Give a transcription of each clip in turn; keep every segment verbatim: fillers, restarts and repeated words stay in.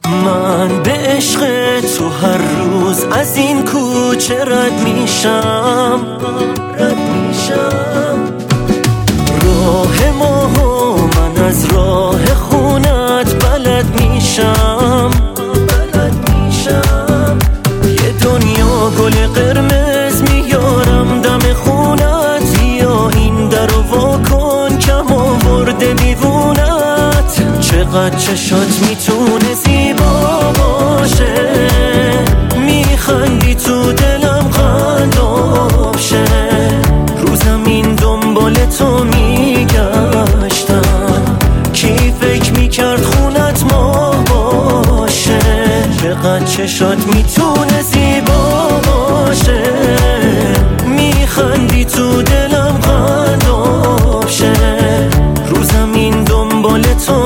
من به عشق تو هر روز از این کوچه رد میشم رد میشم راه ما و من از راه خونت بلد میشم بلد میشم یه دنیا گل قرمز میارم دم خونت یا این درو وا کن کم آورده دیوونت چقدر چشات میتونه زیبا باشه میخندی تو دلم قلاب شه رو زمین دنبال تو میگشتم کی فکر میکرد خونت ما باشه چقدر چشات میتونه زیبا باشه میخندی تو دلم قلاب شه رو زمین دنبال تو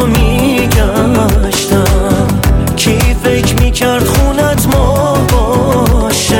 میگشتم کی فکر میکرد خونت ما باشه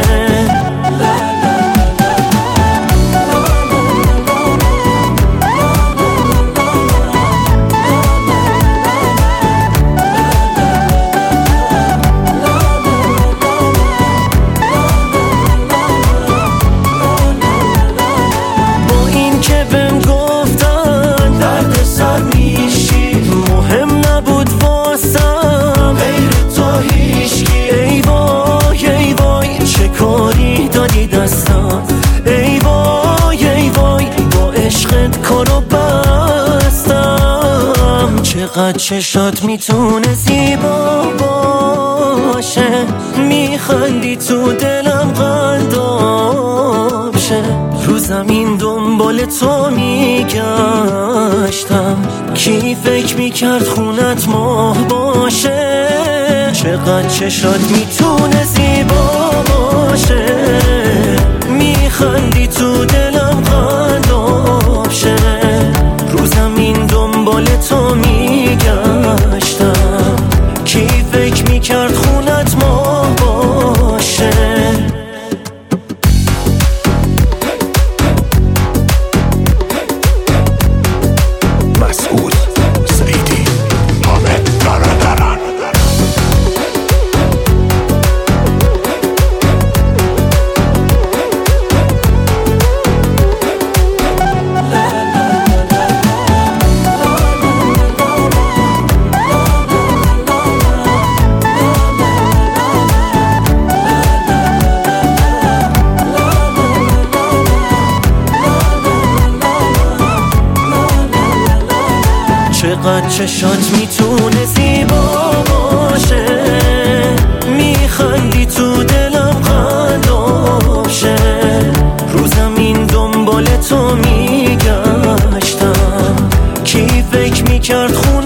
با این که بهم گفتن درد سر میشی مهم نبود واسم غیر تو هیچکی ای وای ای وای چه کاری دادی دستم ای وای ای وای با عشقت کارو بستم چقدر چشات میتونه زیبا باشه میخندی تو دلم قلاب شه رو زمین دنبال تو میگشتم کی فکر میکرد خونت ماه باشه چقدر چشات میتونه زیبا باشه میخندی تو دلم قلاب شه رو زمین دنبال تو میگشتم کی فکر میکرد خونت ماه باشه مسعود سعیدی حامد برادران چقدر چشات میتونه زیبا باشه میخندی تو دلم قلاب شه رو زمین دنبال تو میگشتم کی فکر میکرد